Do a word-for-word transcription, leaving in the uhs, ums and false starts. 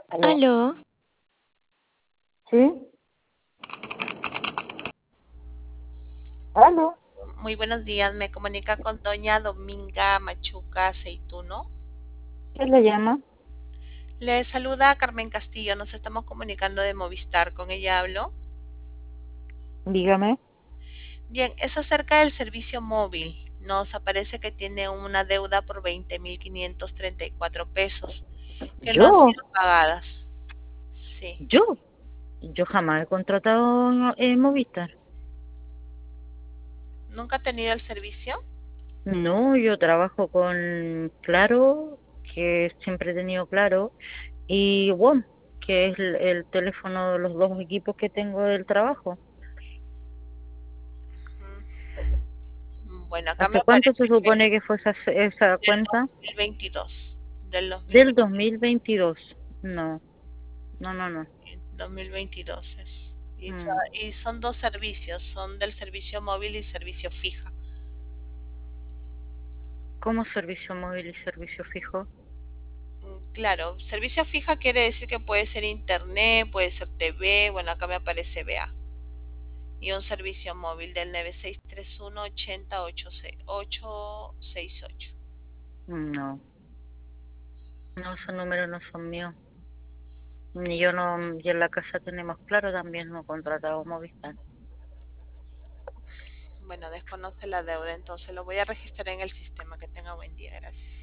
Aló. Aló, ¿Sí? ¿Aló? muy buenos días. Me comunica con doña Dominga Machuca Aceituno. ¿Qué le llama? Le saluda Carmen Castillo. Nos estamos comunicando de Movistar. ¿Con ella hablo? Dígame. Bien, es acerca del servicio móvil. Nos aparece que tiene una deuda por veinte mil quinientos treinta y cuatro pesos que no han ¿Yo? sido pagadas. Sí. ¿Yo? Yo jamás he contratado en, en Movistar. ¿Nunca ha tenido el servicio? No, yo trabajo con Claro, que siempre he tenido Claro, y WOM, que es el, el teléfono de los dos equipos que tengo del trabajo. Mm, Bueno, acá me ¿Hace cuánto se aparece que supone que fue esa, esa del cuenta? dos mil veintidós. Del Del dos mil veinte, dos mil veintidós. No, no, no, no. dos mil veintidós es. Y, so- Mm. y son dos servicios, son del servicio móvil y servicio fija. ¿Cómo servicio móvil y servicio fijo? Mm, Claro, servicio fija quiere decir que puede ser internet, puede ser T V, bueno, acá me aparece V A. Y un servicio móvil del nueve seis tres uno ochenta ocho seis ocho. No, no, esos números no son míos. Ni yo no, y en la casa tenemos Claro, también no contratado Movistar. Bueno, desconoce la deuda, entonces lo voy a registrar en el sistema. Que tenga buen día, gracias.